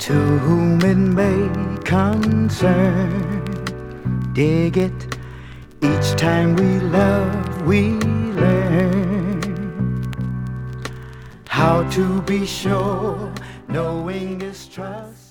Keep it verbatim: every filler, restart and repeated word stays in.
to whom it may concern. Dig it, each time we love we learn how to be sure knowing is trust.